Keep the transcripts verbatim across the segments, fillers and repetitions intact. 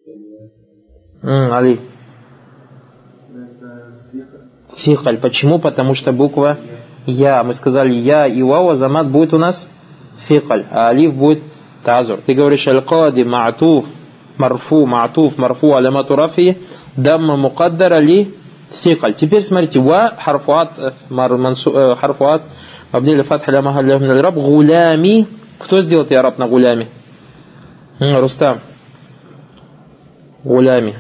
М, Али. Фикаль. Почему? Потому что буква Я. Мы сказали Я и Вау, азамат будет у нас фикаль, а алиф будет тазур. Ты говоришь аль-кади ма'туф марфу, ма'туф марфу алямату рафи дамма мукаддара ли фикаль. Теперь смотрите, ва харфуат харфуат мабни фатха ля махалля мин аль-раб гулями. Кто сделал яраб на гулями? Рустам. Гулями.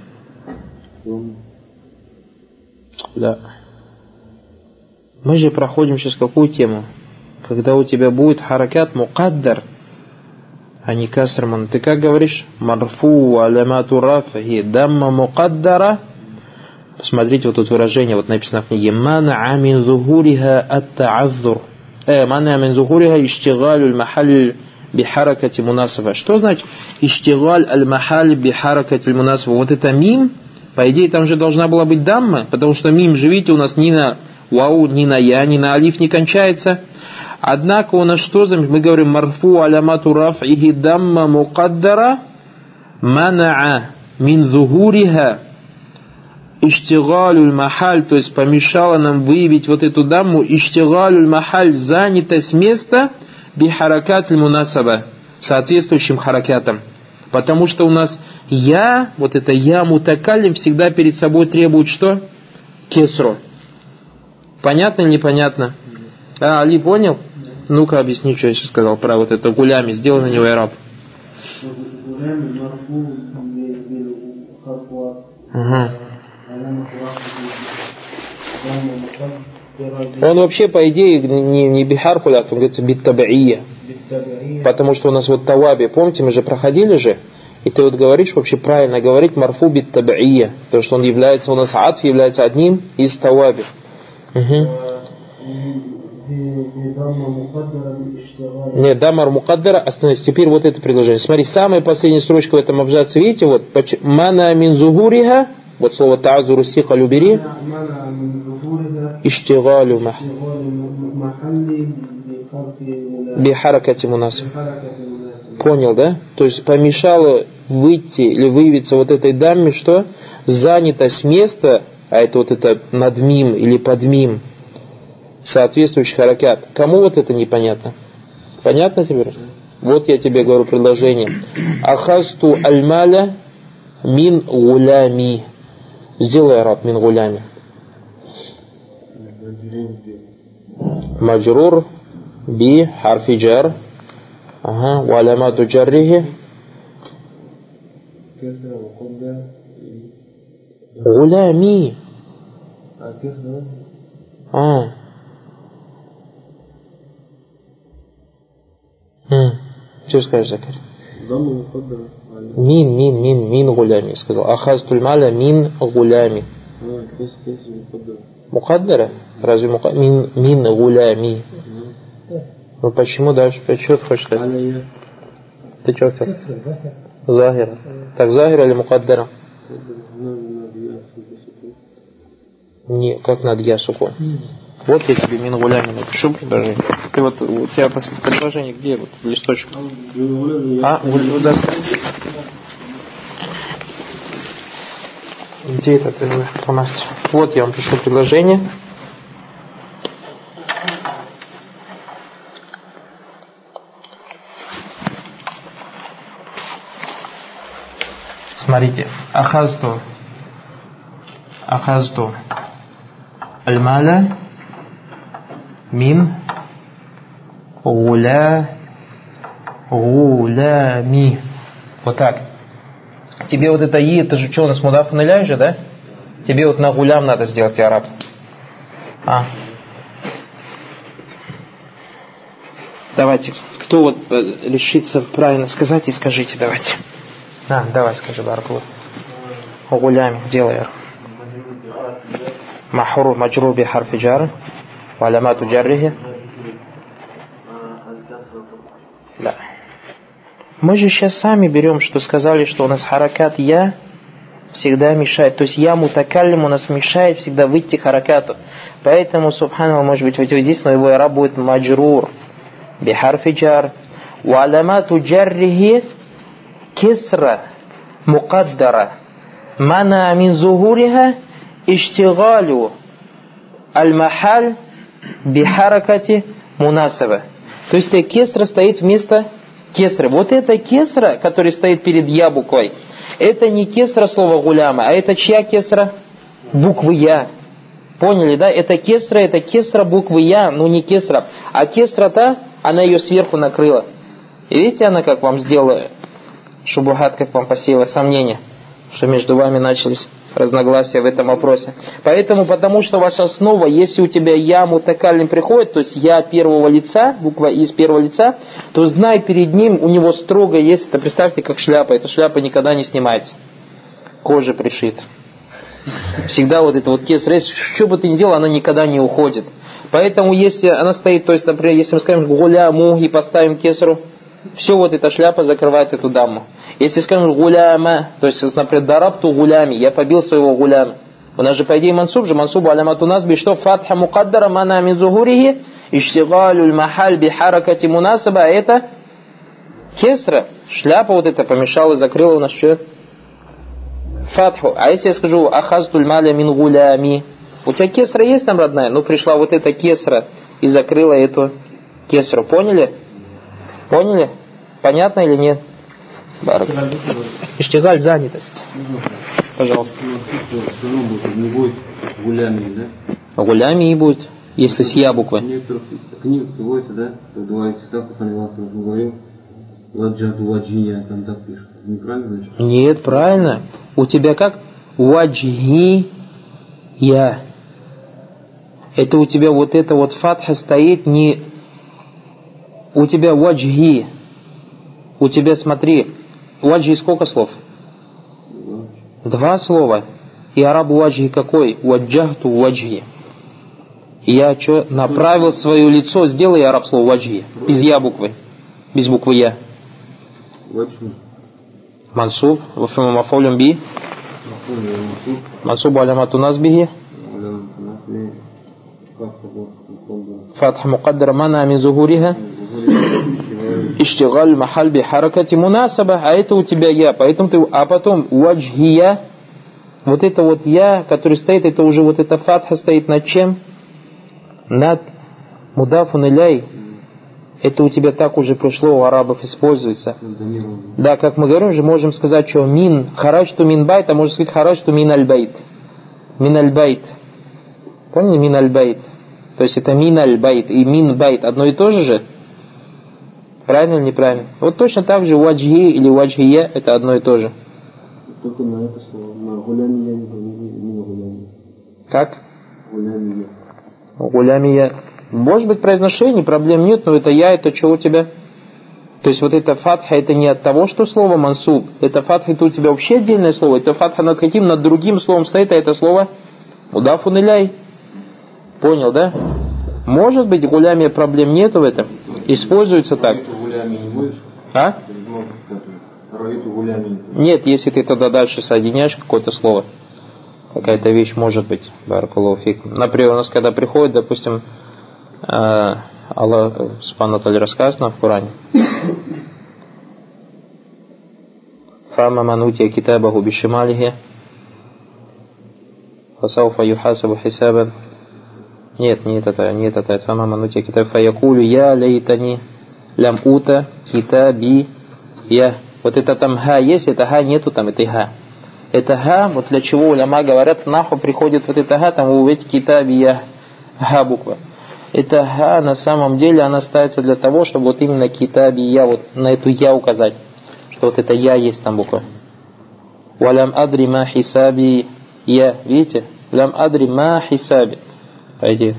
Да. Мы же проходим сейчас какую тему? Когда у тебя будет харакат мукаддар, а не касрман. Ты как говоришь? Марфу алямату рафи дамма мукаддара. Посмотрите, вот тут выражение, вот написано в книге. Мана'а мин зухуриха ат-та'аззур. Э, мана'а мин зухуриха иштигалю аль-махаль бихаракати мунасаба. Что значит иштигаль аль-махаль бихаракати мунасаба? Вот это мим. По идее, там же должна была быть дамма, потому что мим же, видите, у нас ни на вау, ни на я, ни на алиф не кончается. Однако у нас что за... Мы говорим марфу алямату раф'ихи дамма мукаддара мана'а мин зухуриха иштигалюль махаль, то есть помешало нам выявить вот эту дамму, иштигалюль махаль, занятость места бихаракат мунасаба, соответствующим харакатам. Потому что у нас я, вот это я мутакаллим, всегда перед собой требует что? Кесру. Понятно или непонятно? А, Али, понял? Ну-ка, объясни, что я сейчас сказал про вот это гулями. Сделай на него ираб. Ага. Он вообще, по идее, не, не бихархуля, он говорится биттабаия. Потому что у нас вот таваби, помните, мы же проходили же, и ты вот говоришь, вообще правильно говорить марфу биттабаия, потому что он является, у нас атф является одним из таваби. Угу. Нет, дамар мукаддара, остановись. Теперь вот это предложение. Смотри, самая последняя строчка в этом абзаце, видите, вот мана мин зухуриха, вот слово та'азуру сика любери, иштигалю бихаракати мунасаб. Понял, да? То есть помешало выйти или выявиться вот этой дамме, что занятость места, а это вот это надмим или подмим, соответствующий харакат. Кому вот это непонятно? Понятно теперь? Вот я тебе говорю предложение. Ахасту аль-маля мин гулями. Сделай араб мин гулями. Маджрур би харфи джар. Ага. Валямату джаррихи. Гулями. А. Что скажешь, Закар? Мин, мин, мин, мин гулями. Сказал. Ахазтуль маля мин гулями. Мукаддара? Разве мукаддара? Мин, мин гулями. Ну почему дальше? Что ты хочешь сказать? Ты что хочешь? Захира. Так захира или мукаддара? Не, как над я сукон. Вот я тебе мин гулями напишу предложение. Ты вот, у тебя предложение где? Вот листочек. А, доска. Где это ты, фломастер? Вот я вам пишу предложение. Смотрите. Ахазту. Ахазту. Аль-маля. Мин. Гуля. Гулями. Вот так. Тебе вот это и, это же что, у нас мудаф нуля же, да? Тебе вот на гулям надо сделать араб. А. Давайте, кто вот решится правильно сказать, и скажите, давайте. А, давай, скажи, Баракулу. Гулями, делай араб. Махру маджру би харфи джар. Валямату джаррихи. Да. Мы же сейчас сами берем, что сказали, что у нас харакат я всегда мешает. То есть я мутакаллим у нас мешает всегда выйти харакату. Поэтому, субханаллах, может быть, вот здесь, но его араб будет маджрур бихарфи джар. Ва алямату джаррихи кисра мукаддара. Мана мин зухуриха иштигалю аль-махаль бихаракати мунасаба. То есть кесра стоит вместо кесры. Вот эта кесра, которая стоит перед я буквой, это не кесра слова гуляма, а это чья кесра? Буквы я. Поняли, да? Это кесра, это кесра буквы я, но не кесра. А кесра-то, она ее сверху накрыла. И видите, она как вам сделала шубухат, как вам посеяла сомнения, что между вами начались разногласия в этом вопросе. Поэтому, потому что ваша основа, если у тебя я мутакалим приходит, то есть я первого лица, буква из первого лица, то знай, перед ним у него строго есть, это представьте, как шляпа. Эта шляпа никогда не снимается. Кожа пришита. Всегда вот это вот кесра, что бы ты ни делал, она никогда не уходит. Поэтому, если она стоит, то есть, например, если мы скажем гуляму и поставим кесру, все вот эта шляпа закрывает эту даму. Если скажем гуляма, то есть, например, дарабту гулями, я побил своего гуляма. У нас же, по идее, мансуб же, мансубу алямату насби, что фатха мукаддара мана мин зухурихи, иштигалю аль-махаль бихаракати мунасаба, это кесра, шляпа вот эта помешала, закрыла у нас что? Фатху. А если я скажу ахазтуль маля мин гулями, у тебя кесра есть там, родная? Ну, пришла вот эта кесра и закрыла эту кесру. Поняли? Поняли? Понятно или нет? Барак. Иштигаль, занятость. Пожалуйста. Не будет гулями, да? Гулями и будет, если с я буквы. В некоторых книгах приводится, да, что два языка, постоянно говорил, ваджаду ваджия, там так пишут. Неправильно, значит? Нет, правильно. У тебя как? Ваджи я. Это у тебя вот это вот фатха стоит не... У тебя ваджи. У тебя, смотри, ваджи сколько слов? Два слова. И арабу ваджи какой? Ваджахту ваджи. Я что, направил свое лицо, сделай араб слово ваджи. Без я буквы. Без буквы я. Мансуб. Мафаулюм би. Мансуб алямату насбихи. Фатха мукаддара мана мин зухуриха. Иштигаль махаль би харакати мунасаба. А это у тебя я. Поэтому ты... А потом ваджхия. Вот это вот я, который стоит, это уже вот эта фатха стоит над чем? Над мудафун иляй. Это у тебя так уже пришло, у арабов используется. Да, как мы говорим же, можем сказать, что мин, хараджту мин байт, а можно сказать хараджту мин аль-байт. Мин аль-байт. Поняли, мин аль-байт? То есть это мин аль-байт и мин байт одно и то же же? Правильно или неправильно? Вот точно так же ваджхи или ваджхия это одно и то же. Только на это слово. На гулямия не гулямия. Как? Гулямия. Гулямия. Может быть, произношение, проблем нет, но это я, это что у тебя? То есть вот это фатха, это не от того, что слово мансуб. Это фатха, это у тебя вообще отдельное слово. Это фатха над каким, над другим словом стоит, а это слово мудафун иляй. Понял, да? Может быть, гулямия проблем нету в этом. Используется так. А? Нет, если ты тогда дальше соединяешь какое-то слово. Какая-то вещь может быть. Баракаллаху фикум. Например, у нас когда приходит, допустим, Аллах Субхану Тааля рассказано в Коране. Фама ман утия китабаху бишималихи фасауфа юхасабу хисабан. Нет, нет это, нет это. Фама ман утия китаб фаякулю я лейтани лям ута китаби я. Вот это там ха есть, это ха нету, там это ха. Это ха, вот для чего уляма говорят, наху приходит вот это ха, там вы увидите китаби я, ха буква. Это ха на самом деле она ставится для того, чтобы вот именно китаби я, вот на эту я указать, что вот это я есть там буква. Валям адри ма хисаби я, видите? Лям адри ма хисаби. Пойди.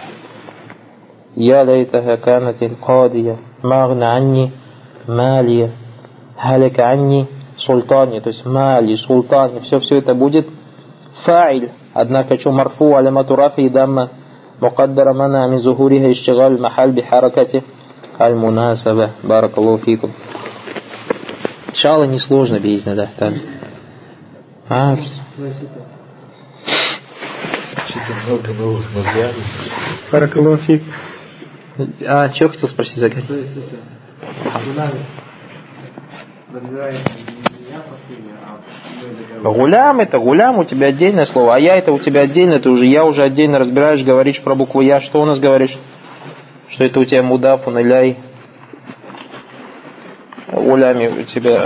Я лайтаха канатин кадия, магна анни малия, халика анни султани, то есть мали, султани, все, все это будет фаиль. Однако, что марфу алямату рафи и дамма мукаддара мана мин зухуриха иштигаль махаль бихаракати аль-мунасаба. Баракаллаху фикум. Иншалла несложно, бизнес, да. Там. А, Баракаллаху фикум. А, что хотел спросить, Загад? То есть это, разбираем меня, Гулям это гулям, у тебя отдельное слово, а я это у тебя отдельно, ты уже я уже отдельно разбираешь, говоришь про букву я. Что у нас говоришь? Что это у тебя мудафун иляй? Гулями у тебя.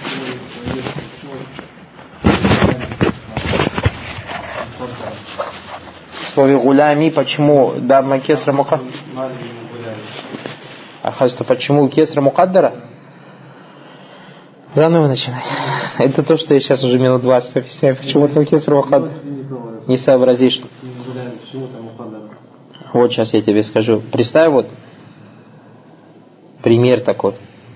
В слове гулями почему дамма кесра мукаддара? А хазто почему кесра мукаддара? Заново начинать. Это то, что я сейчас уже минут двадцать объясняю. Почему там кесар мукаддара? Не сообразишь. Вот сейчас я тебе скажу. Представь вот пример такой.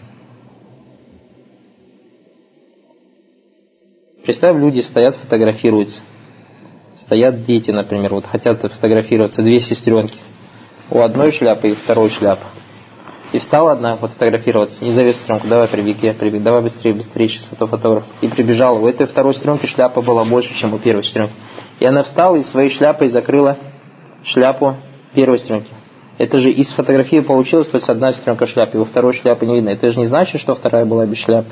Представь, люди стоят, фотографируются. Стоят дети, например, вот хотят фотографироваться, две сестренки. У одной шляпы и у второй шляпа. И встала одна фотографироваться, не зови сестренку, давай прибеги, я прибег, давай быстрее, быстрее, сейчас это фотограф. И прибежала. У этой второй сестренки шляпа была больше, чем у первой сестренки. И она встала и своей шляпой закрыла шляпу первой сестренки. Это же из фотографии получилось, то есть одна сестренка шляпы, и у второй шляпы не видно. Это же не значит, что вторая была без шляпы.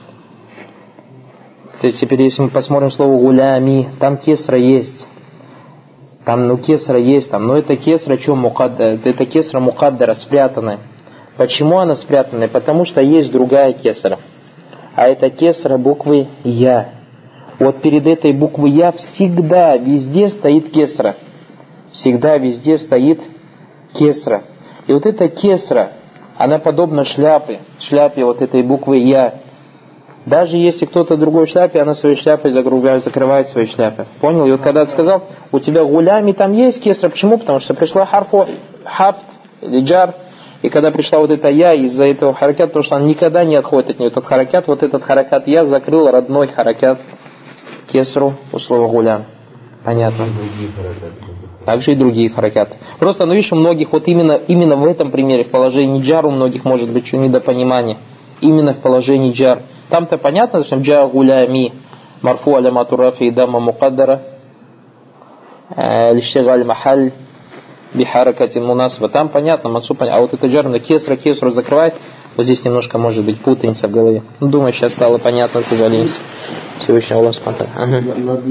То есть теперь, если мы посмотрим слово гулями, там кесра есть. Там, ну, кесра есть, там, но это кесра, что мукаддара, это кесра мукаддара, спрятанная. Почему она спрятанная? Потому что есть другая кесра. А это кесра буквы Я. Вот перед этой буквой Я всегда, везде стоит кесра. Всегда, везде стоит кесра. И вот эта кесра, она подобна шляпе, шляпе вот этой буквы Я. Даже если кто-то другой в шляпе, она своей шляпой закрывает, закрывает свои шляпы. Понял? И вот когда ты сказал, у тебя гулями там есть кесра, почему? Потому что пришла харфу, хабт или джар. И когда пришла вот эта я, из-за этого харакят, потому что она никогда не отходит от нее, этот харакят, вот этот харакат я закрыл родной харакят кесру у слова гулям. Понятно? Также и другие харакяты. Просто, ну видишь, у многих вот именно, именно в этом примере, в положении джар, у многих может быть недопонимание. Именно в положении джар. Там-то понятно, что джа гулями, марфу алямату рафи и дамма мукаддара, лиштигаль махаль, бихаракатин мунасба. Там понятно, мансуб понятно. А вот это джар на кесра, кесру закрывает. Вот здесь немножко может быть путаница в голове. Ну, думаю, сейчас стало понятно, созволились. Всевышний Аллах спонтанно.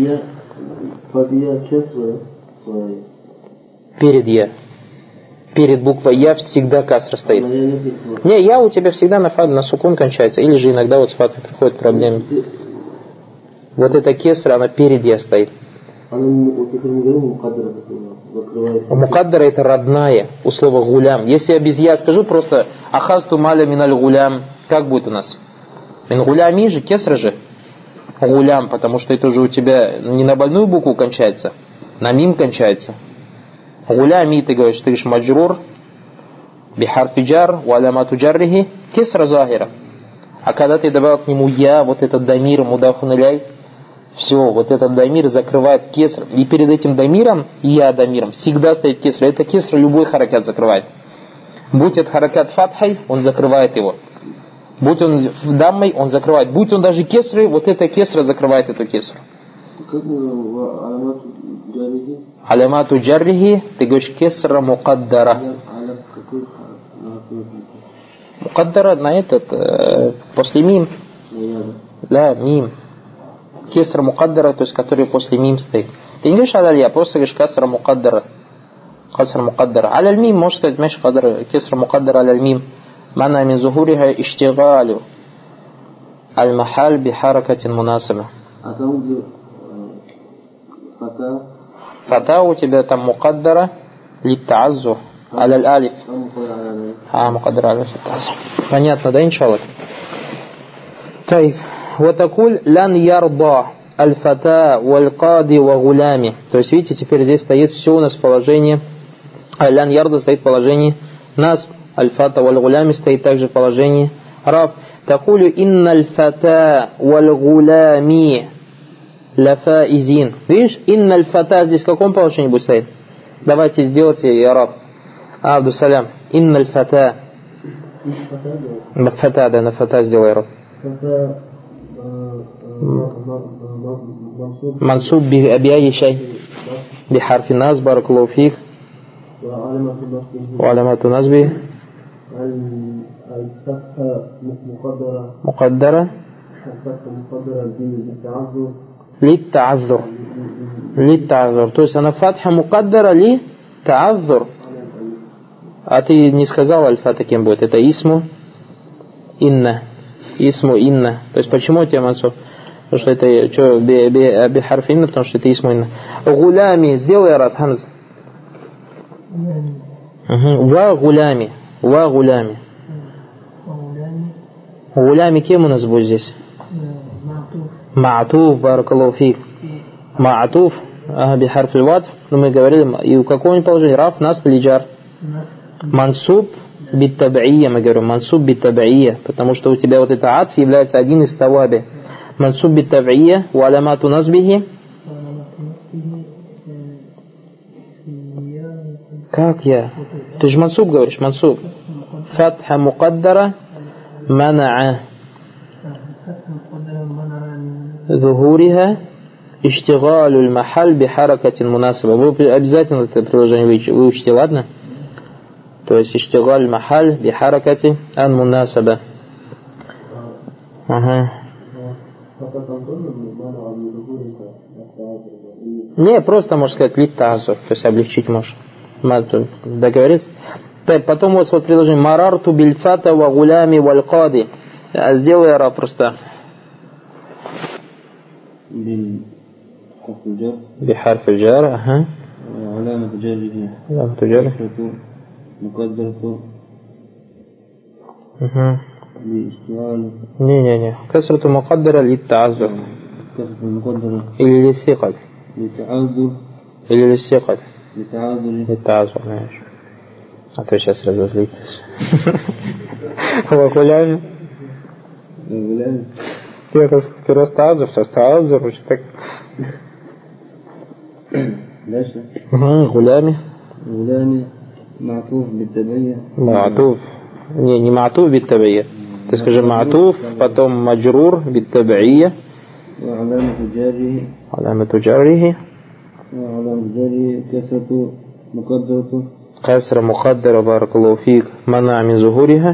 Перед я. Перед буквой Я всегда касра стоит. Не, Я у тебя всегда на фад, на сукун кончается. Или же иногда вот с фатой приходят проблемы. Вот эта кесра, она перед Я стоит. Мукаддара это родная у слова гулям. Если я без Я скажу просто ахазту маля миналь гулям, как будет у нас? Мин гулями же, кесра же. Гулям, потому что это же у тебя не на больную букву кончается, на мим кончается. Гулями ты говоришь, ты говоришь маджрур, бихарфи джар, валямату джаррихи, кесра захира. А когда ты добавил к нему Я, вот этот дамир, мудафун иляй, все, вот этот дамир закрывает кеср. И перед этим дамиром, Я дамиром, всегда стоит кесра. Это кесра любой харакат закрывает. Будь это харакат фатхай, он закрывает его. Будь он даммой, он закрывает. Будь он даже кесрой, вот эта кесра закрывает эту кесру. Алямату джаррихи, ты говоришь кесра мукаддара. Мукаддара на этот, э, после мим. Да, мим. Кесра мукаддара, то есть который после мим стоит. Ты не говоришь алялья, просто говоришь кесра мукаддара. Кесра мукаддара. Аляль мим, можешь сказать, меш кадр, кесра мукаддара аляль мим. Мана мин зухуриха иштигалю аль-махаль бихаракатин мунасаба. А там где фата? Фата у тебя там мукаддара литтааззу аляль алиф. А, мукаддара аляль литтааззу. Понятно, да, иншаллах? Тайф. Ватакуль лян ярда аль-фата валь-кади ва-гулями. То есть, видите, теперь здесь стоит все у нас в положении. Лян ярда стоит в положении нас. Аль-фата валь-гулями стоит также в положении раб. Такулю инна аль-фата валь-гулями лафаизин. Видишь, инна аль-фата здесь в каком положении будет стоять? Давайте сделайте, я раб. Абдусалям. Инна аль-фата. На фата, да, на фата сделай, раб. Мансуб би'абияй шай. Бихарфи нас, баракаллаху фик. وعلامات نصبه مقدرة Лит та'аззур. Лит та'аззур. То есть она фатха мукаддара ли та'аззур. А ты не сказал аль-фата кем будет? Это исму инна. Исму инна. То есть почему тебе мансуб? Потому что это что, би харф инна, потому что это исму инна. Гулями. Сделай араб хамза. Ва гулями. Ва гулями. Гулями кем у нас будет здесь? Ма'туф, баракаллаху фик. Ма'туф, би харф аль-ватф. Но мы говорили, и у какого положения? Раф, насб или джар? Мансуб бит таб'ия, мы говорим, мансуб бит таб'ия, потому что у тебя вот это атф является один из таваби. Мансуб бит таб'ия, у алямату назбихи. Как я? Ты же мансуб говоришь, мансуб. Фатха мукаддара мана'a. Зухуриха иштигалю махаль би харакатин мунасаба. Вы обязательно это приложение выучите, ладно? То есть иштигаль махаль би харакати ан мунасаба. Ага. Не, просто можно сказать лит та'аззур, то есть облегчить можешь. Договориться? Так, потом у вас вот предложение марарту бильфата ва гулями валь кади. Сделай араб просто. بحرف الجر أها علامة جره علامة جره مقدرة أها لاشتغال не не не كسرة مقدرة للتعذر كسرة مقدرة или للثقل للتعذر или للثقل للتعذر للتعذر ماشي а то сейчас разозлитесь وغلامي غلامي Ты растазур, растазур, уже так. Дальше. Гулями. Гулями. Ма'туф бит-таб'ия. Ма'туф. Не, не ма'туф бит-таб'ия. Ты скажи ма'туф, потом маджрур бит-таб'ия. Аламату джаррихи. Аламату джаррихи. Аламату джаррихи. Касрату мукаддарату. Касра мукаддара, баракаллаху фик. Мана мин зухуриха.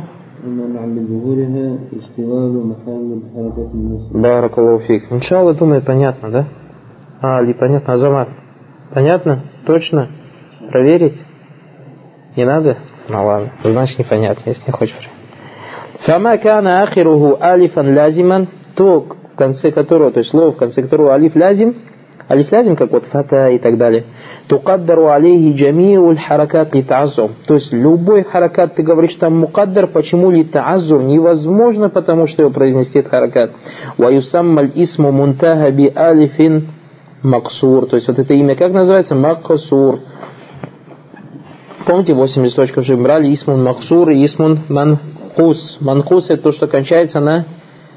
Баракаллаху фик. Иншалла, думаю, понятно, да? А, ли понятно, Азамат? Понятно? Точно? Проверить? Не надо? Ну ладно, значит непонятно, если не хочешь. Фама кана ахируху алифан лазиман, то в конце которого, то есть слово, в конце которого алиф лазим, алиф лазим, как вот фата и так далее. Тукаддару алейхи джамиуль харакат ли та'аззур. То есть любой харакат, ты говоришь там мукаддар, почему ли та'аззур? Невозможно, потому что его произнести этот харакат. Ва юсаммаль исму мунтаха би алифин максур. То есть вот это имя как называется? Максур. Помните, восемь листочков же брали исмун максур и исмун манкус. Манкус это то, что кончается на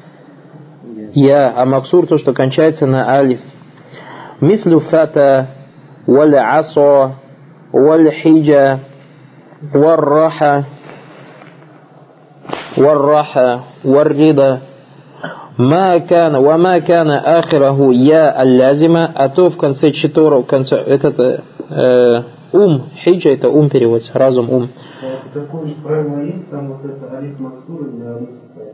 я, а максур то, что кончается на алиф. Мислю фата والعصا والحجة والرحى والرحى والرضا ما كان وما كان آخره يا اللازمة а то в конце четыре в конце этот э, ум хиджа это ум переводится разум ум. Такое правило есть там вот это алиф максур или алиф.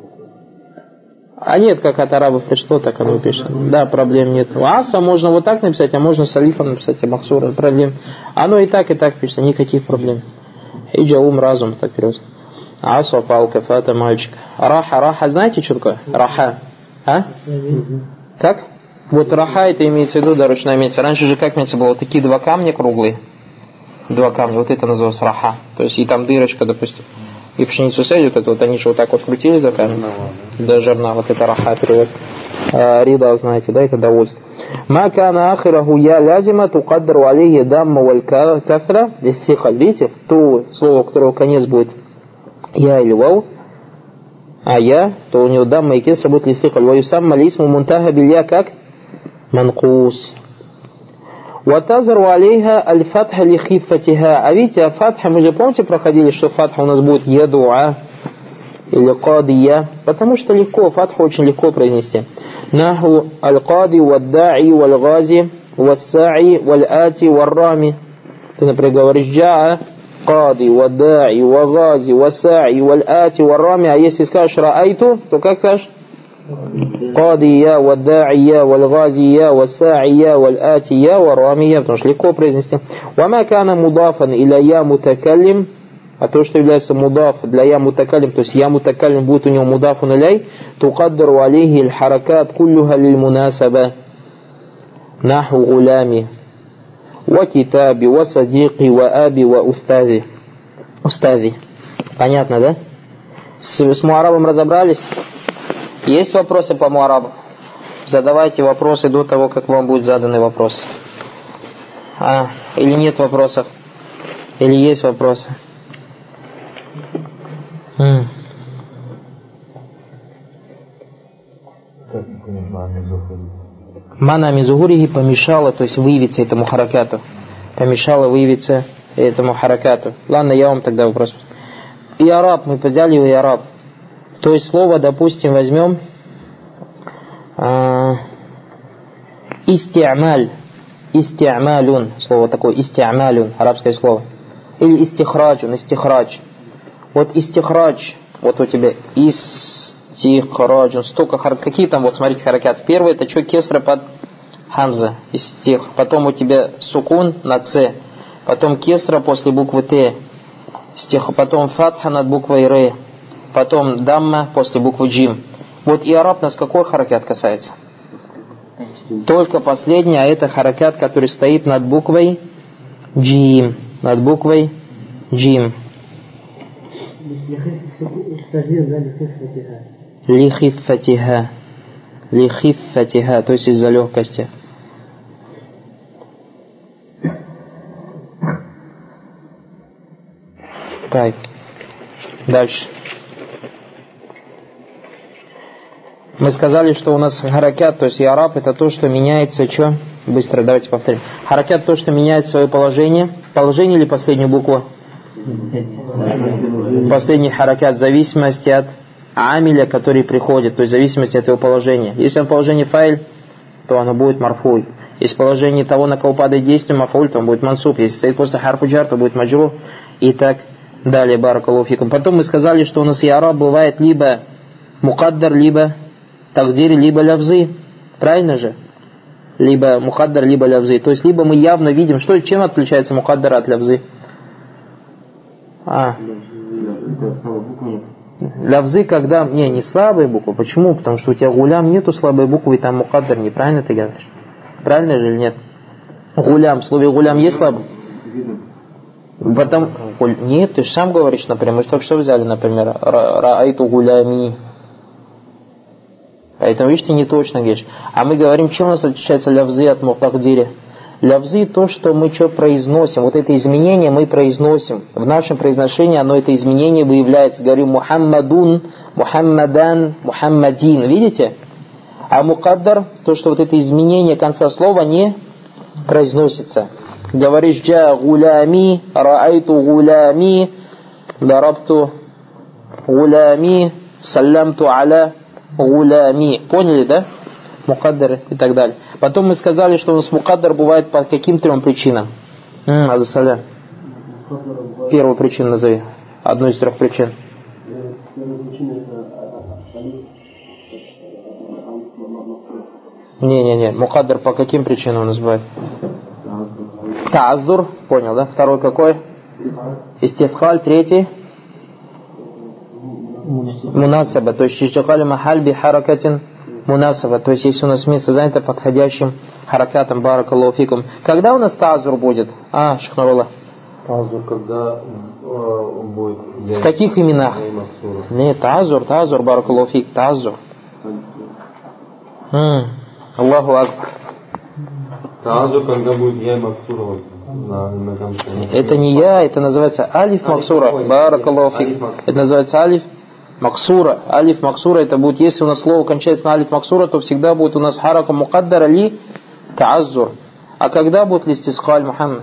А нет, как от арабов пришло, так оно пишет. Да, проблем нет. Аса можно вот так написать, а можно с алифом написать, а махсура, проблем. Оно и так, и так пишется, никаких проблем. Хиджа, ум, разум, так пишется. Аса, палка, фата, мальчик. Раха, раха, знаете, что такое? Раха. А? Как? Вот раха, это имеется в виду, да, ручная имеется. Раньше же как имеется было? Вот такие два камня круглые. Два камня, вот это называлось раха. То есть и там дырочка, допустим. И пшеницу садят, это вот они же вот так вот крутились, да, камень? Да, жерна, вот это раха перевод. Рида, знаете, да, это довольство. Ма кана ахираху я лязима тукаддару алейхи дамма валь кафра лиссиха. Видите, то слово, у которого конец будет я или вау, а я, то у него дамма и кесра будет лиссиха. Ва юсамма лисму мунтаха билья как? Манкус. Ватазару алейха аль-фатха ли хиффатиха. А видите, фатха, мы же помните проходили, что фатха у нас будет ядуа или кадия, потому что легко, фатху очень легко произнести. Наху аль-кади ваддаи валь-гази вассаи валь-ати валь-рами. Ты, например, говоришь джаа кади ваддаи вагази вассаи валь-ати валь-рами, а если скажешь раайту, то как скажешь? Кадия, ваддания, вальгазия, вассаия, валятия, варамия. Потому что легко произнести. Вама кана мудафан иля я мутакаллим. А то, что является мудаф для я мутакаллим, то есть я мутакаллим будет у него мудафун иляй, тукаддару алейхи аль-харакат куллюха лиль-мунасаба. Наху гулями. Ва китаби, ва садиqi, ва аби, ва устази. Устази. Понятно, да? С, с муарабом разобрались? Есть вопросы по муарабу? Задавайте вопросы до того, как вам будет заданы вопросы. А, или нет вопросов? Или есть вопросы? М. Мана мизугурихи помешала, то есть выявиться этому харакату. Помешала выявиться этому харакату. Ладно, я вам тогда вопрос. И араб, мы взяли и араб. То есть слово, допустим, возьмем а, исти'маль. Исти'малюн. Слово такое, исти'малюн, арабское слово. Или истихраджун, истихрадж. Вот истихрадж, вот у тебя истихраджун, столько харакат. Какие там, вот смотрите, харакат. Первый это что, кесра под хамза, истих. Потом у тебя сукун на ц. Потом кесра после буквы т. Стих. Потом фатха над буквой р. Потом дамма после буквы джим. Вот и араб нас какой харакат касается? Только последний, а это харакат, который стоит над буквой джим. Над буквой джим. Лихиффатиха. Лихиффатиха, то есть из-за легкости. Так. Дальше. Мы сказали, что у нас харакят, то есть и араб, это то, что меняется, что? Быстро, давайте повторим. Харакят то, что меняет свое положение. Положение или последнюю букву? Последний харакят в зависимости от амиля, который приходит, то есть в зависимости от его положения. Если он в положении файль, то оно будет марфуй. Если в положении того, на кого падает действие, мафуль, то он будет мансуб. Если стоит после харфу джар, то будет маджрур. И так далее, баракаллаху фикум. Потом мы сказали, что у нас и араб бывает либо мукаддар, либо тагдир, либо лявзы. Правильно же? Либо мукаддар, либо лявзы. То есть либо мы явно видим, что, чем отличается мукаддар от лявзы. А. Лявзы, когда... Не, не слабые буквы. Почему? Потому что у тебя гулям нету слабой буквы, и там мукаддар. Неправильно ты говоришь? Правильно же или нет? Гулям. В слове гулям есть слабый? Потом... Нет, ты же сам говоришь, например. Мы же только что взяли, например, раайту гулями. Поэтому, видишь, ты не точно говоришь. А мы говорим, чем у нас отличается лявзы от мутагдири? Лявзы то, что мы что произносим. Вот это изменение мы произносим. В нашем произношении оно, это изменение выявляется. Говорим Мухаммадун, Мухаммадан, Мухаммадин. Видите? А мукаддар, то, что вот это изменение конца слова не произносится. Говоришь джа гулями, раайту гулями, дарабту гулями, салямту аля гулями. Поняли, да? Мукаддар и так далее. Потом мы сказали, что у нас мукаддар бывает по каким трем причинам? М-м, Адусаля. Первую причину назови. Одну из трех причин. Не-не-не. Мукаддар по каким причинам у нас бывает? Та'аззур. Понял, да? Второй какой? Истифхаль. Третий? Мунасаба. То есть иштихаль махаль би харакатин мунасаба. То есть если у нас место занято подходящим харакатом, баракаллаху фикум. Когда у нас та'аззур будет? А, Шахнарулла. Та'аззур, когда э, будет... В каких именах? Нет, та'аззур, та'аззур, баракаллаху фик, та'аззур. Аллаху акбар. Та'аззур, когда будет я максура. Это не я, это называется алиф максура. Баракаллаху фик. Это называется алиф максура. Алиф максура, это будет, если у нас слово кончается на алиф максура, то всегда будет у нас харака мукаддара ли та'аззур. А когда будет листисхаль, Мухаммад?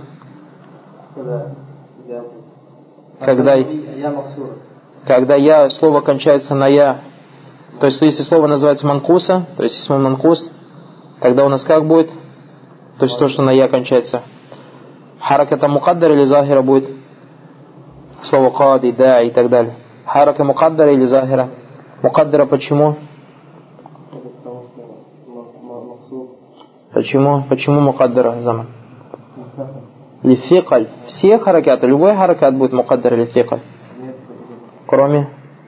Когда Когда я, слово кончается на я. То есть, если слово называется манкуса, то есть, если манкус, тогда у нас как будет? То есть, то, что на я кончается. Хараката мукаддар или захира будет? Слово кади, да и так далее. Харака мукаддара или захира? Мукаддара почему? Почему? Почему мукаддара заман? Лификаль. Все харакаты, любой харакат будет мукаддар лификаль. Кроме?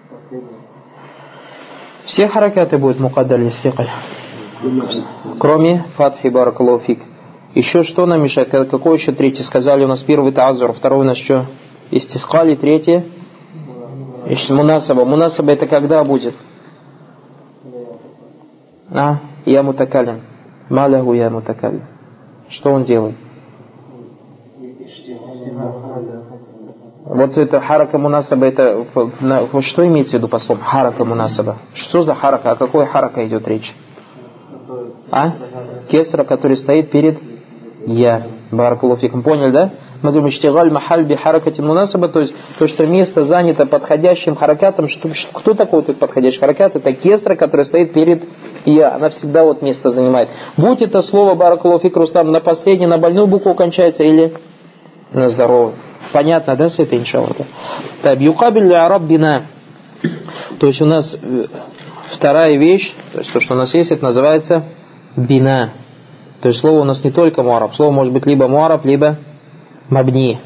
Все харакаты будут мукаддар лификаль. Кроме фатхи баракаллаху фик. Еще что нам мешает? Какой еще третий? Сказали у нас первый таазур, второй у нас что? Истискали, третье? Мунасаба. Мунасаба это когда будет? А? Я мутакалим. Малягу я мутакалим. Что он делает? Вот это харака мунасаба, это что имеется в виду по словам? Харака мунасаба. Что за харака? О какой харака идет речь? А? Кесра, который стоит перед я. Баракаллаху фикум. Поняли, да? Мы говорим, иштигаль махаль би харакати мунасаба, то есть то, что место занято подходящим харакатом. Что, кто такой вот этот подходящий харакат? Это кесра, который стоит перед я. Она всегда вот место занимает. Будь это слово баракаллаху фик, Рустам, на последнюю, на больную букву кончается или на здоровую. Понятно, да, с этой иншаллах? Так, юкабиль араб бина. То есть у нас вторая вещь, то есть то, что у нас есть, это называется бина. То есть слово у нас не только муараб. Слово может быть либо муараб, либо мабни.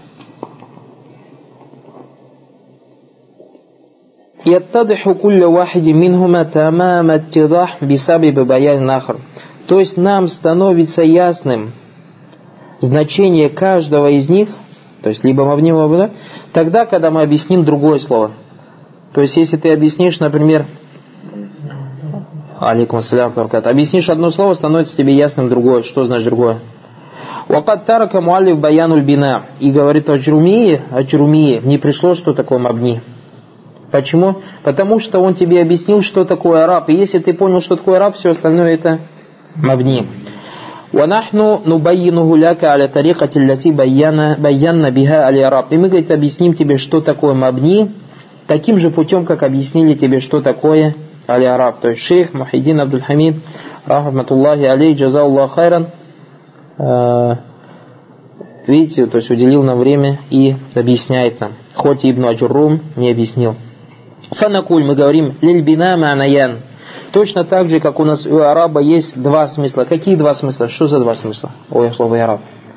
Яттадиху кулля вахиди минхума тамама аттидах бисабиби баян нахр. То есть нам становится ясным значение каждого из них, то есть либо мабни, либо мабни, тогда, когда мы объясним другое слово. То есть если ты объяснишь, например, алейкум ассалям, объяснишь одно слово, становится тебе ясным другое. Что значит другое? Вакад тарака муаллиф баянуль бина. И говорит о Аджрумии, Аджрумии, не пришло, что такое мабни. Почему? Потому что он тебе объяснил, что такое араб. И если ты понял, что такое араб, все остальное это мабни. وَنَحْنُ نُبَيِّنُهُ لَكَ عَلَى طَرِيقَةِ الَّتِي بَيَّنَّ بِهَا الْعَرَبِ. И мы, говорит, объясним тебе, что такое мабни, таким же путем, как объяснили тебе, что такое аль-араб. То есть шейх Мухиддин Абдуль-Хамид, рахматуллахи алейх, джазаллаху хайран, видите, то есть уделил нам время и объясняет нам. Хоть Ибн Аджуррум не объяснил. Фанакуль, мы говорим, лиль-бина ма'наян. Точно так же, как у нас у араба есть два смысла. Какие два смысла? Что за два смысла? Ой, слово араб.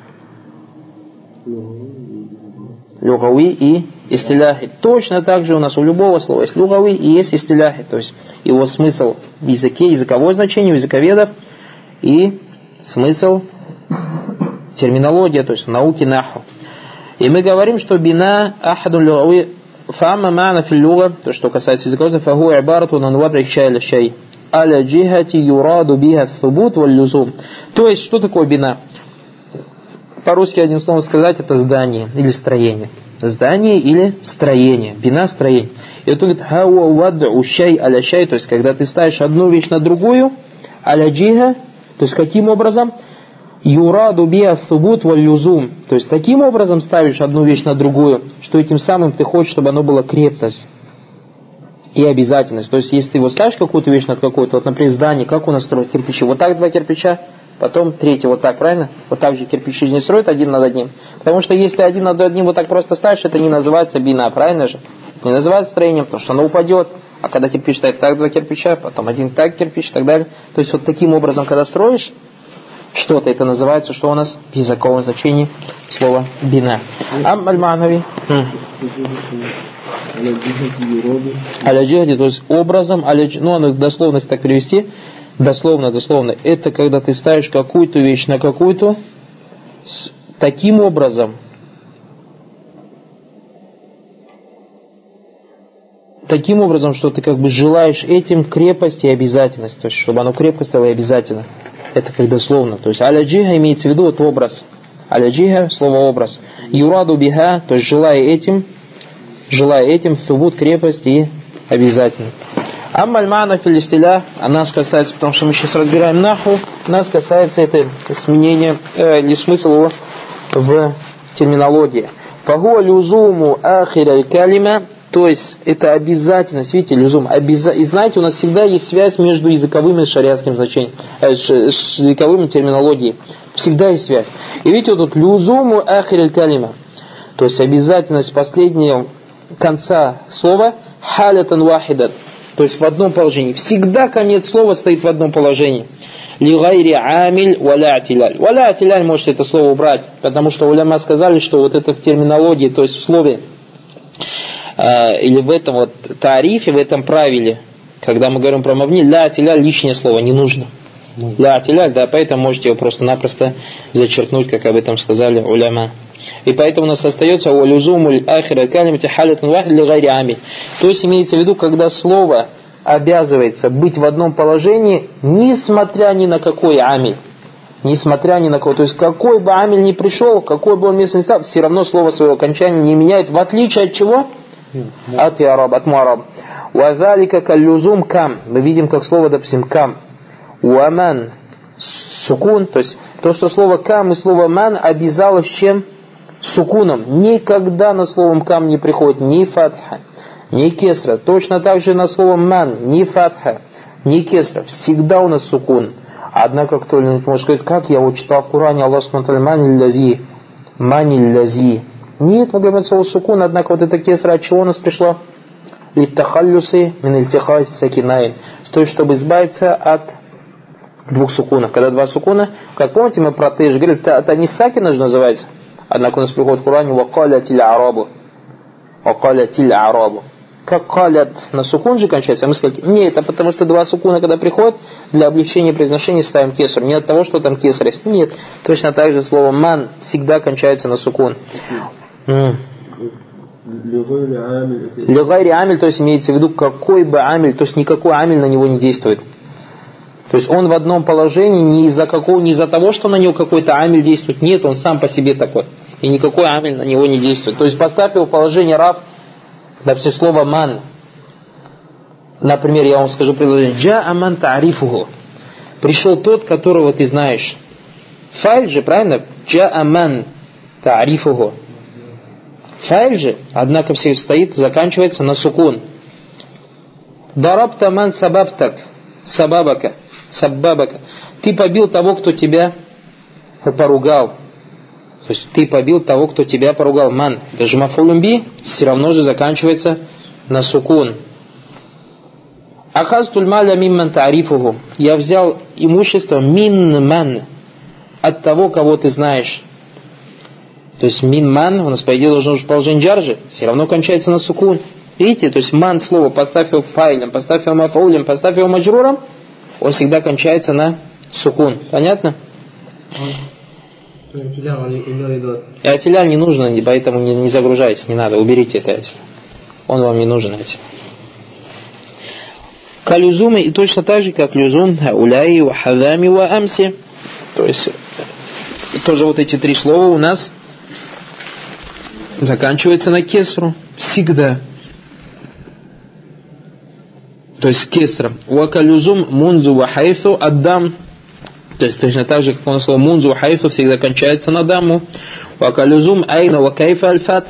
Люгави и истиляхи. Точно так же у нас у любого слова есть люгави и есть истиляхи. То есть его смысл в языке, языковое значение у языковедов и смысл терминология, то есть в науке наху. И мы говорим, что бина ахаду люгави фама ма'на фил люга, то, что касается языковедов, фаху ибарату нан вадри шай ля шай. Аля джихати юраду биха thubут валь люзум. То есть, что такое бина? По-русски одним словом сказать, это здание или строение. Здание или строение. Бина строение. И это говорит, хауа вад'у шай аля шай, то есть, когда ты ставишь одну вещь на другую, аля джиха, то есть, каким образом? Юраду биха thubут валь люзум. То есть, таким образом ставишь одну вещь на другую, что этим самым ты хочешь, чтобы оно было крепкость и обязательность. То есть, если ты вот ставишь какую-то вещь над какой-то, вот, например, здание, как у нас строят кирпичи? Вот так два кирпича, потом третий вот так, правильно? Вот так же кирпичи не строят один над одним. Потому что если один над одним вот так просто ставишь, это не называется бина, правильно же? Не называется строением, потому что оно упадет. А когда кирпич стоит так, два кирпича, потом один так кирпич и так далее. То есть, вот таким образом, когда строишь что-то, это называется, что у нас в языковом значении слова бина. Ам аль-ма'нави. Аля-джихди, то есть образом, ну, оно дословно, если так перевести, дословно, дословно, это когда ты ставишь какую-то вещь на какую-то с таким образом, таким образом, что ты как бы желаешь этим крепость и обязательность, то есть чтобы оно крепко стало и обязательно. Это как дословно. То есть аля-джиха имеется в виду вот образ. Аля-джиха, слово образ. Юраду биха, то есть желая этим, желая этим, субут крепость и обязательно. Аммаль-мана филистиля, а нас касается, потому что мы сейчас разбираем наху, нас касается это сменение, э, не смысл его в терминологии. Фагуа люзуму ахира калима, то есть это обязательность, видите, люзум, обяза... и знаете, у нас всегда есть связь между языковым и шариатским значением, э, ш, ш, языковым и терминологией. Всегда есть связь. И видите, вот тут люзуму ахира калима, то есть обязательность последнего конца слова халятан вахидат, то есть в одном положении. Всегда конец слова стоит в одном положении. Лигайри амиль валя атиляль. Валя атиляль можете это слово убрать, потому что уляма сказали, что вот это в терминологии, то есть в слове, э, или в этом вот тарифе, в этом правиле, когда мы говорим про мабни, ля атиляль лишнее слово не нужно. Ля атиляль, да, поэтому можете его просто-напросто зачеркнуть, как об этом сказали уляма. И поэтому у нас остается уалюзумуль ахира калимати халятун вахид лигайри амиль. То есть имеется в виду, когда слово обязывается быть в одном положении, несмотря ни на какой амиль. Несмотря ни на какой. То есть какой бы амиль ни пришел, какой бы он место ни стал, все равно слово своего окончания не меняет. В отличие от чего? От яраб, от муараб. Вазалика каллюзум кам. Мы видим, как слово, допустим, кам. Уаман сукун. То есть то, что слово кам и слово ман обязалось чем? Сукуном. Никогда на словом кам не приходит ни фатха, ни кесра. Точно так же на слово ман, ни фатха, ни кесра. Всегда у нас сукун. Однако кто-нибудь может сказать, как я вот читал в Коране, Аллах смотрел маниль лази, маниль лази. Нет, мы говорим слово сукун, однако вот это кесра, от чего у нас пришло? Литтахаллюсы мин ильтихайс сакинайн. То есть, чтобы избавиться от двух сукунов. Когда два сукуна, как помните, мы про ты же говорили, это не сакина же называется. Однако у нас приходит в Коране вакалятиль арабу. Вакалятиль арабу. Как калят на сукун же кончается, а мы сказали, нет, это потому что два сукуна, когда приходят, для облегчения произношения ставим кесар. Не от того, что там кесар есть. Нет. Точно так же слово ман всегда кончается на сукун. Лигайри амиль, то есть имеется в виду, какой бы амиль, то есть никакой амиль на него не действует. То есть он в одном положении не из-за какого, не из-за того, что на него какой-то амиль действует. Нет, он сам по себе такой. И никакой амиль на него не действует. То есть поставь его в положение раф, допустим, слово ман. Например, я вам скажу предложение. Джа аман та'рифуху. Пришел тот, которого ты знаешь. Файль же, правильно? Джа аман та'рифуху. Файль же, однако все стоит, заканчивается на сукун. Дарабта ман сабабтак. Сабабака. Саббабака. Ты побил того, кто тебя поругал. То есть ты побил того, кто тебя поругал. Ман. Даже мафулумби все равно же заканчивается на сукун. Ахазтуль маля мимман та'рифуху. Я взял имущество мин ман. От того, кого ты знаешь. То есть мин ман, у нас по идее должно быть положение джаржи. Все равно кончается на сукун. Видите, то есть ман слово, поставь его файлем, поставь его мафаулем, поставь его маджруром, он всегда кончается на сукун. Понятно? И атилян не нужно, поэтому не, не загружайтесь, не надо, уберите это. Он вам не нужен. Эти. Калюзумы и точно так же, как люзум, уляи, вахадами, ва амси. То есть, тоже вот эти три слова у нас заканчиваются на кесру. Всегда. То есть кесром. Вакалюзум мунзу вахайфу аддам. То есть точно так же, как у нас слово мунзу вахайфу всегда кончается на даму. Вакалюзум айна вакайфа альфат.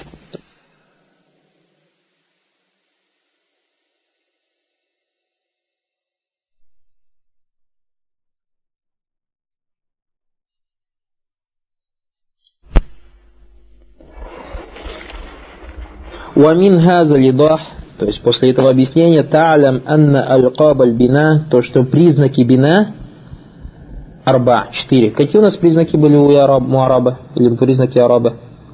Вамин хаза лидах. То есть после этого объяснения та'лям анна аль-каб аль-бина, то что признаки бина арба, четыре. Какие у нас признаки были у араба? Или признаки араба?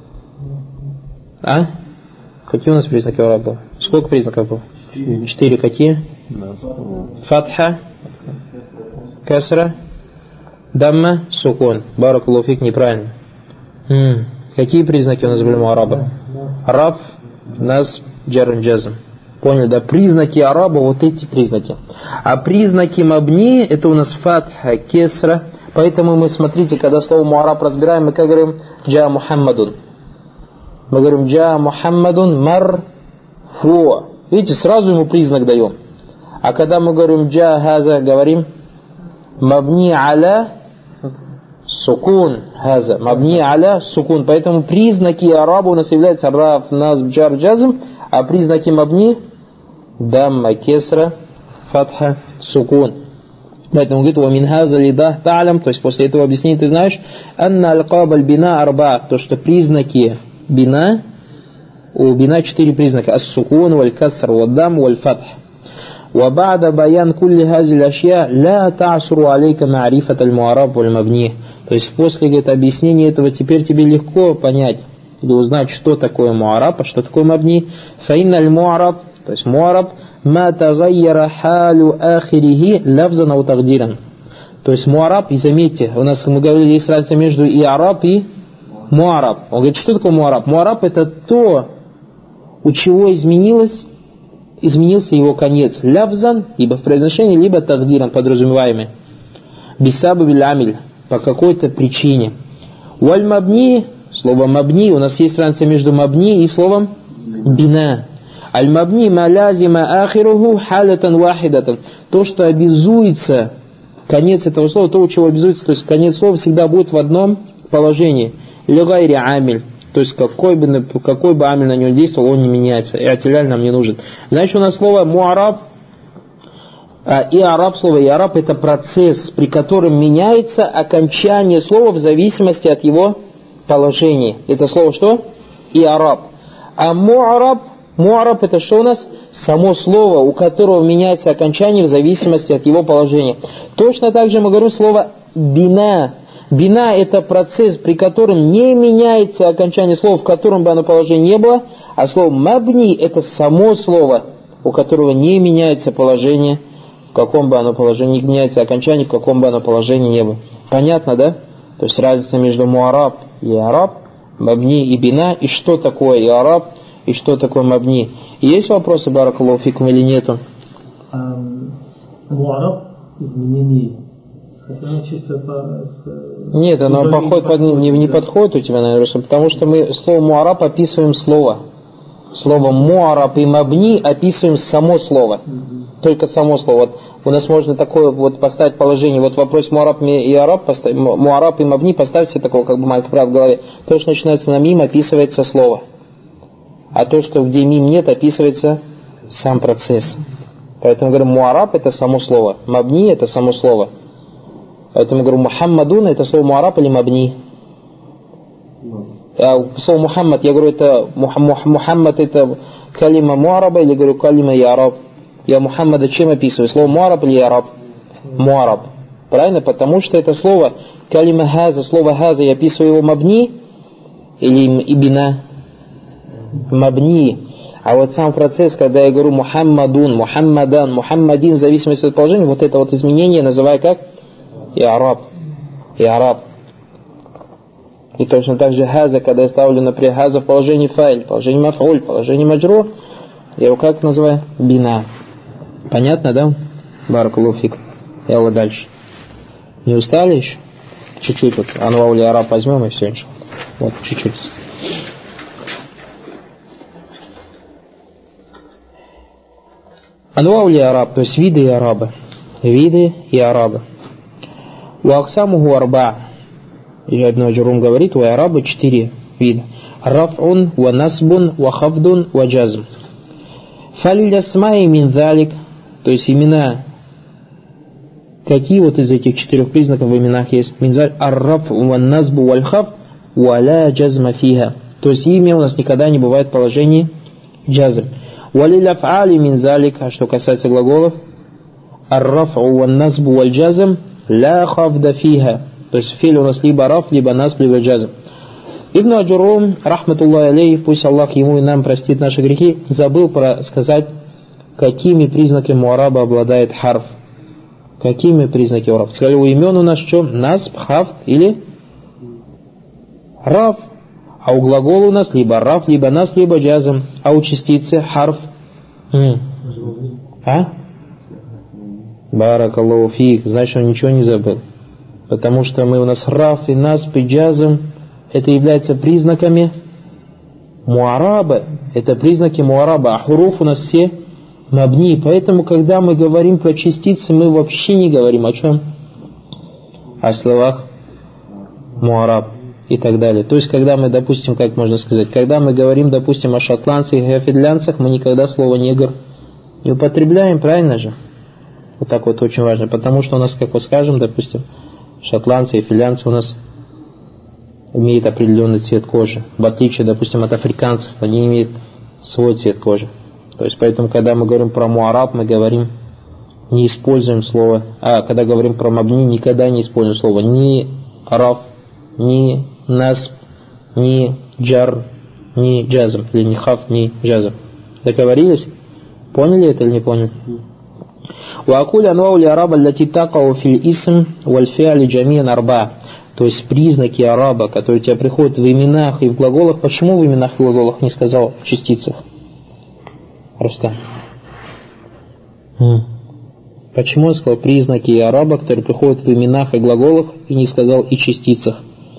А? Какие у нас признаки у араба? Сколько признаков было? Четыре. Какие? Фатха, касра, дамма, сукун. Баракаллаху фик, неправильно. М-м. Какие признаки у нас были у араба? Раб, нас, джар джазм. Поняли, да? Признаки араба, вот эти признаки. А признаки мабни, это у нас фатха, кесра. Поэтому мы, смотрите, когда слово муараб разбираем, мы как говорим джа Мухаммадун. Мы говорим джа Мухаммадун марфу. Видите, сразу ему признак даем. А когда мы говорим джа хаза, говорим мабни аля сукун хаза. Мабни аля сукун. Поэтому признаки араба у нас являются раф, насб, джар, джазм. А признаки мабни дамма, кесра, фатха, сукун. Поэтому говорит, ва мин хаза лидах та'лям, то есть после этого объяснения ты знаешь, анна аль-каб аль-бина арба, то что признаки бина, у бина четыре признака, ас-сукун, валь-каср, валь-дам, валь-фатх. وبعد بيان كل هذه الأشياء لا تعسر عليك معرفة المعرب والمبني. То есть после, говорит, объяснения этого теперь тебе легко понять или узнать, что такое муараб, а что такое мабни. فإن المعرب, то есть муараб, ما تغير حال آخره لفظا أو تقديرا. То есть муараб, и заметьте, у нас мы говорили, есть разница между иараб и муараб. Он говорит, что такое муараб? Муараб это то, у чего изменилось, изменился его конец. Лявзан, либо в произношении, либо тагдиран, подразумеваемый. Бисабу биль-амиль, по какой-то причине. Валь мабни, слово мабни, у нас есть разница между мабни и словом бина. Аль мабни ма лязима ахируху халятан вахидатан. То, что обязуется, конец этого слова, то, у чего обязуется, то есть конец слова всегда будет в одном положении. Лигайри амиль. То есть какой бы, какой бы амиль на него действовал, он не меняется. И ателяль нам не нужен. Значит, у нас слово муараб, а, и араб, слово и араб это процесс, при котором меняется окончание слова в зависимости от его положения. Это слово что? И араб. А муараб, муараб это что у нас? Само слово, у которого меняется окончание в зависимости от его положения. Точно так же мы говорим слово бина. Бина это процесс, при котором не меняется окончание слова, в котором бы оно положение не было, а слово мабни это само слово, у которого не меняется положение, в каком бы оно положении, не меняется окончание, в каком бы оно положении не было. Понятно, да? То есть разница между муараб и араб, мабни и бина, и что такое и араб, и что такое мабни. Есть вопросы, баракаллаху фикум, или нету? Муараб изменение. Чисто по, Нет, оно подходит, под, не, не подходит у тебя, наверное, потому что мы слово муараб описываем слово. Слово муараб и мабни описываем само слово. Угу. Только само слово. Вот у нас можно такое вот поставить положение. Вот вопрос муараб и араб, поставить, муараб и мабни поставить себе такого, как бы майк прав в голове. То, что начинается на мим, описывается слово. А то, что где мим нет, описывается сам процесс. Поэтому говорим, муараб это само слово. Мабни это само слово. Поэтому я говорю, Мухаммадун это слово муараб или мабни. А слово Мухаммад, я говорю, это Мухаммад это калима муараба или говорю калима яраб. Я Мухаммада чем описываю? Слово муараб или яраб? Муараб. Правильно? Потому что это слово калима хаза, слово хаза, я описываю его мабни или ибина. Мабни. А вот сам процесс, когда я говорю Мухаммадун, Мухаммадан, Мухаммадин, в зависимости от положения, вот это вот изменение называю как? И араб. И араб. И точно так же хаза, когда я ставлю, например, хаза в положении файль, в положении мафуль, в положении маджрур, я его как называю? Бина. Понятно, да? Баракаллаху фик. Я вот дальше. Не устали еще? Чуть-чуть вот. Анваули араб возьмем и все, иншаллах. Вот, чуть-чуть. Анваули араб, то есть виды и арабы. Виды и арабы. Уаксамуху арба. И Ибн Аджурум говорит, у арабы четыре вида. Рафун, ва насбун, ва хавдун, ва джазм. Фалилясмай мин залик, то есть имена, какие вот из этих четырех признаков в именах есть? Минзаль ар-раф, ва насбу, валь хав, ва ла джазма фиха. То есть имя у нас никогда не бывает в положении джазм. Валиляф'али мин залик, а что касается глаголов, ар-раф, ва насбу, валь джазм, ла хавда фиха. То есть филь у нас либо раф, либо насб, либо джазм. Ибн Аджурум, рахматуллахи алейхи, пусть Аллах ему и нам простит наши грехи, забыл про сказать, какими признаками муараба обладает харф. Какими признаками муараба? Сказали, у имен у нас что? Насб, хафт или раф. А у глагола у нас либо раф, либо насб, либо джазм. А у частицы харф. М. А? Баракаллаху фик. Значит, он ничего не забыл. Потому что мы у нас раф и насб и джазм, это являются признаками муараба. Это признаки муараба. А хуруф у нас все мабни. Поэтому, когда мы говорим про частицы, мы вообще не говорим о чем? О словах муараб и так далее. То есть, когда мы, допустим, как можно сказать, когда мы говорим, допустим, о шотландцах и о финляндцах, мы никогда слово негр не употребляем, правильно же? Вот так вот очень важно. Потому что у нас, как вот скажем, допустим, шотландцы и финляндцы у нас имеют определенный цвет кожи. В отличие, допустим, от африканцев, они имеют свой цвет кожи. То есть, поэтому, когда мы говорим про муараб, мы говорим не используем слово, а когда говорим про мабни, никогда не используем слово ни раф, ни насб, ни джар, ни джазм, или ни хаф, ни джазм. Договорились? Поняли это или не поняли? وأقول أنواع الإعراب التي تقع في الاسم والفعل جميعا أربعة. То есть признаки араба, которые у тебя приходят в именах и в глаголах. Почему в именах и глаголах не сказал в частицах? Рустам. Почему он сказал признаки араба, которые приходят в именах и глаголах, и не сказал и частицах?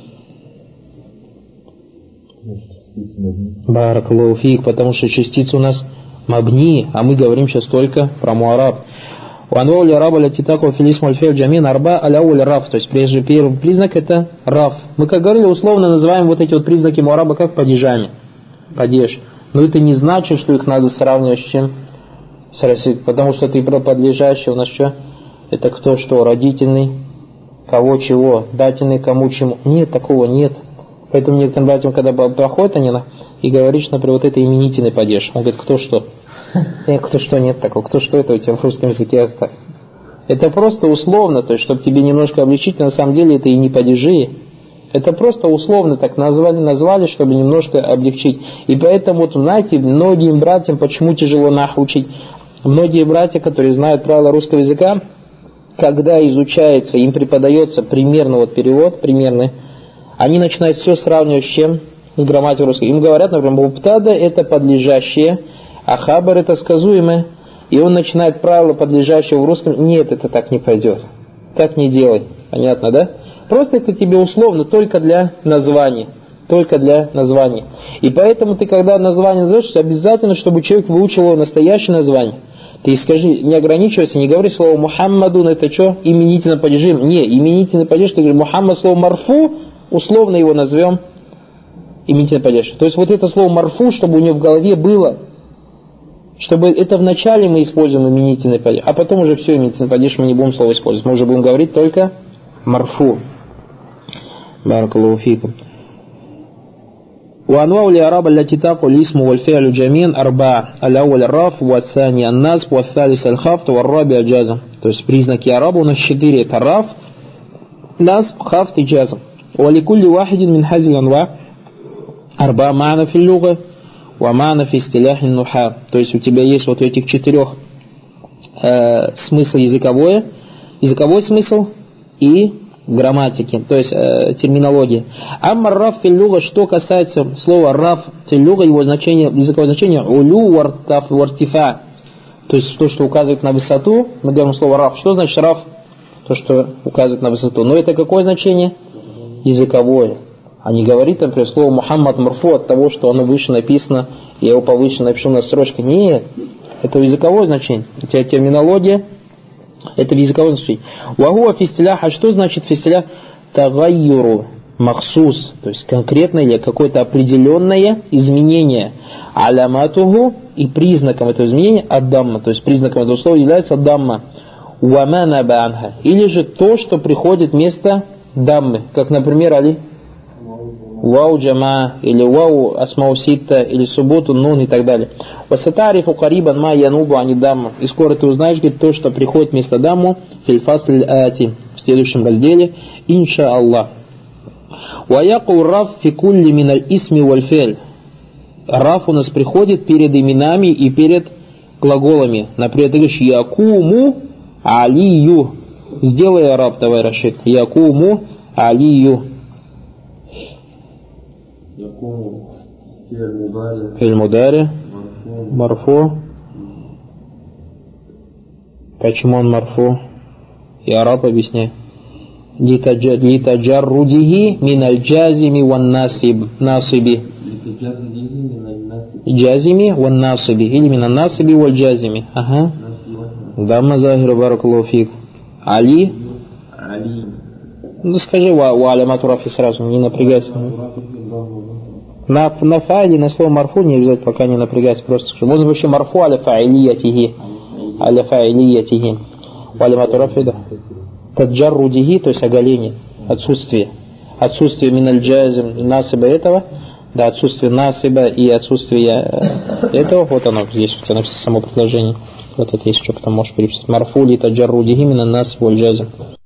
Баракаллаху фик, потому что частицы у нас мабни, а мы говорим сейчас только про муараб. Уанвау ли араба ля титаку филисму альфею джамин арба аляу ли раф. То есть прежде первый признак это раф. Мы, как говорили, условно называем вот эти вот признаки муараба как падежами. Падеж. Но это не значит, что их надо сравнивать с чем? С Россией. Потому что ты про подлежащий у нас что? Это кто что? Родительный? Кого чего? Дательный кому чему? Нет, такого нет. Поэтому некоторым братьям, когда проходят они на, и говоришь, например, вот это именительный падеж. Он говорит, кто что? Э, кто что, нет такого. Кто что, это у тебя в русском языке оставь. Это просто условно, то есть, чтобы тебе немножко облегчить, на самом деле это и не падежи. Это просто условно так назвали, назвали, чтобы немножко облегчить. И поэтому, вот, знаете, многим братьям, почему тяжело наху учить? Многие братья, которые знают правила русского языка, когда изучается, им преподается примерно вот перевод, примерный, они начинают все сравнивать с чем? С грамматикой русской. Им говорят, например, мубтада это подлежащее, а хабар это сказуемое. И он начинает правила подлежащего в русском. Нет, это так не пойдет. Так не делай. Понятно, да? Просто это тебе условно только для названия. Только для названия. И поэтому ты, когда название назовешь, обязательно, чтобы человек выучил его настоящее название. Ты скажи, не ограничивайся, не говори слово Мухаммадун, это что? Именительно падеж. Не, именительный падеж, ты говоришь Мухаммад, слово марфу, условно его назовем именительный падеж. То есть вот это слово марфу, чтобы у него в голове было, чтобы это вначале мы используем именительный падеж, а потом уже все именительный падеж мы не будем слово использовать. Мы уже будем говорить только марфу. Баракаллаху фикум. وأنواع الإعراب التي تقع الاسم والفعل جميعا أربعة. الأول الرفع والثاني النصب والثالث الخفض والرابع الجزم. То есть признаки араба у нас четыре. Это раф, насб, хафт и джазм. ولكل واحد من هذه الأنواع أربعة معنى في اللغة ومعنى في اصطلاح النحاة. То есть у тебя есть вот этих четырех э, смысл языковой, языковой смысл и грамматики, то есть э, терминологии. Амма раф фил-люга, что касается слова раф фил-люга, его значение, языковое значение улю вартаф вартифа, то есть то, что указывает на высоту. Мы говорим слово раф. Что значит раф? То, что указывает на высоту. Но это какое значение? Языковое. А не говорит, например, слово Мухаммад марфу от того, что оно выше написано, я его повыше напишу на строчке. Нет, это языковое значение. У тебя терминология. Это в языковом значении. Вагуа фистилях, а что значит фистилях? Тагайюру махсус, то есть конкретное или какое-то определенное изменение. Аляматуху, и признаком этого изменения аддамма, то есть признаком этого слова является дамма. Уамана банха, или же то, что приходит вместо даммы, как, например, али вау джама, или вау асмау ситта, или субботу нун и так далее. Васатарифу карибан ма янубу ани дамма. И скоро ты узнаешь, говорит, то, что приходит вместо дамму, фильфасль ати, в следующем разделе, инша Аллах. Ваяку раф фи кулли миналь исми валь фель. Раф у нас приходит перед именами и перед глаголами. Например, ты говоришь якуму алию. Сделай араб, давай, Рашид. Якуму алию. Филь-мудари, марфу. Почему он марфу? И араб объясняй. Литаджаррудихи миналь джазими ван насиб. Насиби. Джазими ван насиби. Или миналь насиби валь джазими. Ага. Дамма захиру баракаллаху фик. Али. Али. Ну скажи ва алямату рафи сразу, не напрягайся. На, на файле, на слово марфу не обязательно, пока не напрягайся, просто скажи. Можно вообще марфу аля фаилиятихи. Аля фаилиятихи. Алямату рафи, да. Таджаррудихи, то есть оголение, отсутствие. Отсутствие миналь джазим насиба этого. Да, отсутствие насыба и отсутствие этого, вот оно здесь, вот оно само предложение. Вот это есть, что потом можешь переписать. Марфули таджаррудихи мина нас валь джазм.